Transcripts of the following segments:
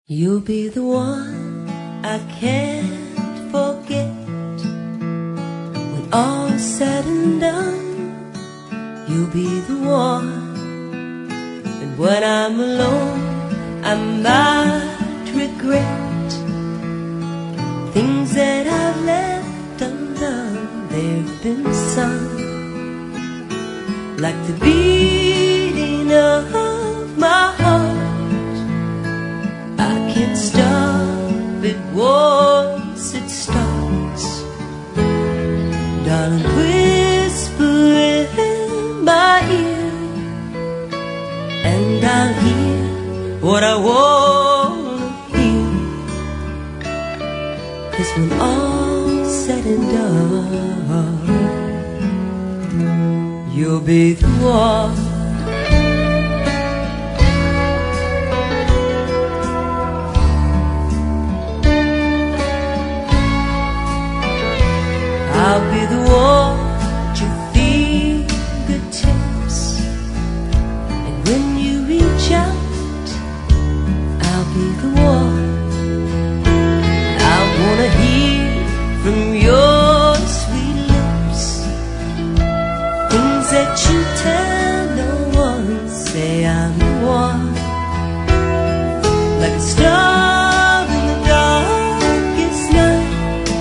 You'll be the one I can't forget. When all's said and done, you'll be the one. And when I'm alone, I might regret things that I've left undone. There've been some, like the beating of my heart. I can't stop it once it starts. Darling, whisper in my ear, and I'll hear what I want to hear. 'Cause when all's said and done, you'll be the one. I'll be the one at your fingertips, and when you reach out, I'll be the one. I wanna hear from your sweet lips things that you tell no one. Say I'm the one, like a star in the darkest night.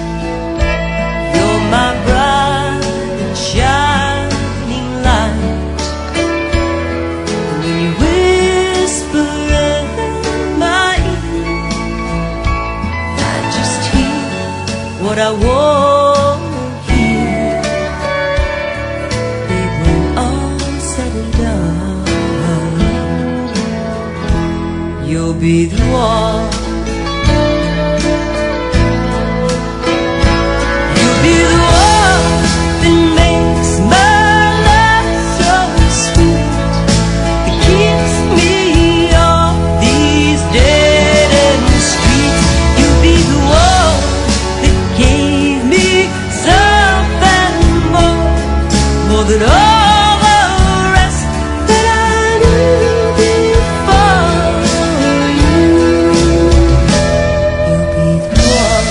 My bright and shining light. And when you whisper in my ear, I just hear what I want to hear. Babe, when all's said and done, you'll be the one. Than all the rest that I knew before you. You'll be the one.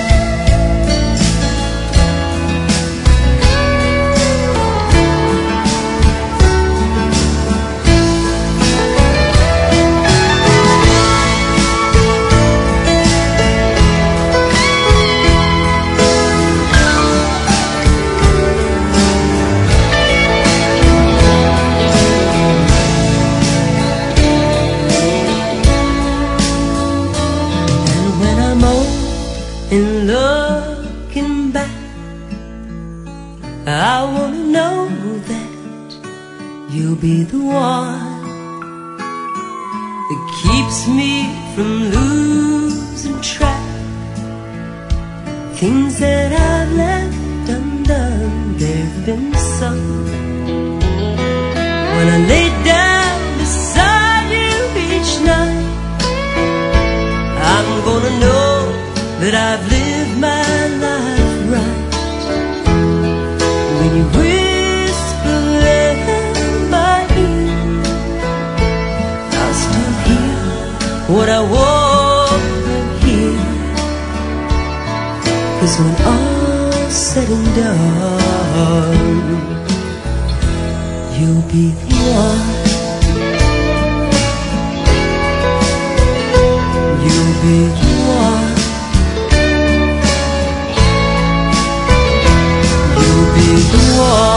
And looking back, I wanna know that you'll be the one that keeps me from losing track. Things that I've left undone, there've been some. When I lay down beside you each night, I'm gonna know that I've lived my life right. When you whisper in my ear, I'll still hear what I want to hear. 'Cause when all's said and done, you'll be the one. You'll be the one. Be the one.